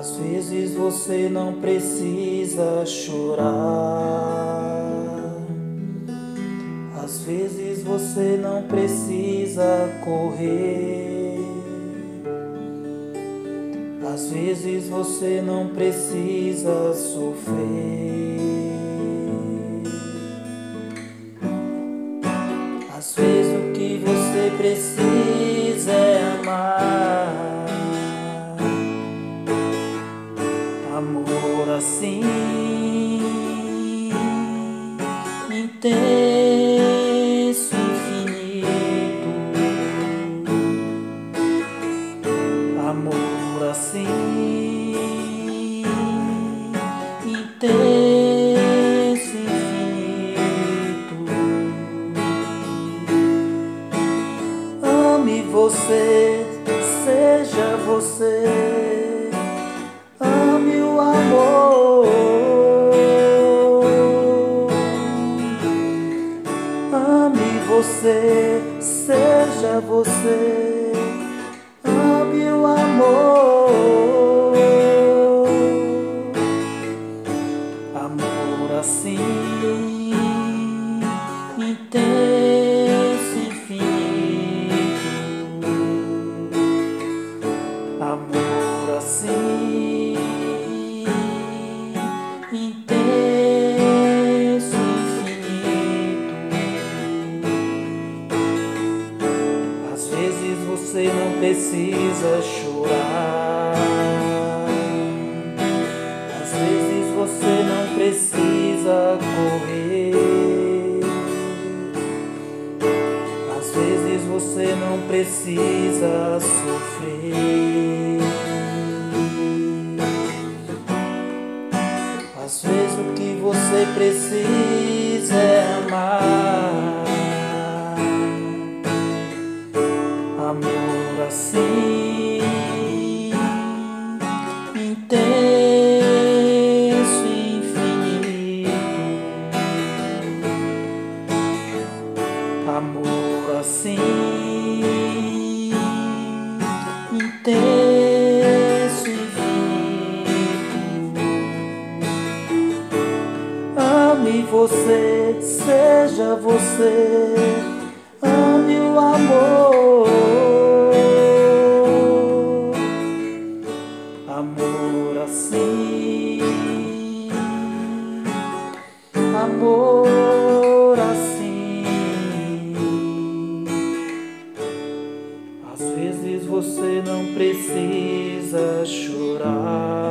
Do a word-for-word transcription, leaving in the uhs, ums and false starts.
Às vezes você não precisa chorar, às vezes você não precisa correr, às vezes você não precisa sofrer, às vezes o que você precisa é amar. Amor assim, intenso, infinito. Amor assim, intenso, infinito. Ame você, seja você. Ame o amor, ame você, seja você, ame o amor, amor assim, intenso, infinito, amor assim, intenso, infinito. Às vezes você não precisa chorar, às vezes você não precisa correr, às vezes você não precisa sofrer. Às vezes o que você precisa é amar. Amor assim, intenso, infinito. Amor assim, intenso, infinito. Ame você, seja você, ame o amor, amor assim, amor assim. Às vezes você não precisa chorar,